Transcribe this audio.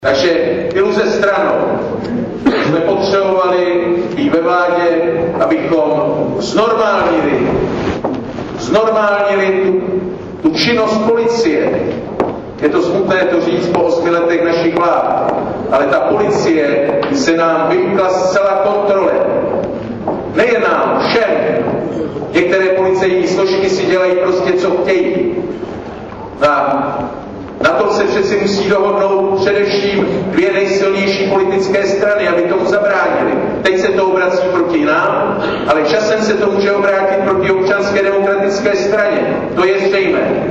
Takže iluze stranou. Jsme potřebovali být ve vládě, abychom znormálnili tu činnost policie. Je to smutné to říct po 8 letech našich vlád, ale ta policie se nám vymkla zcela kontrole. Nejen nám, všem. Některé policejní složky si dělají prostě, co chtějí. Na to se přeci musí dohodnout především 2 nejsilnější politické strany, aby tomu zabránili. Teď se to obrací proti nám, ale časem se to může obrátit proti Občanské demokratické straně. To je zřejmé.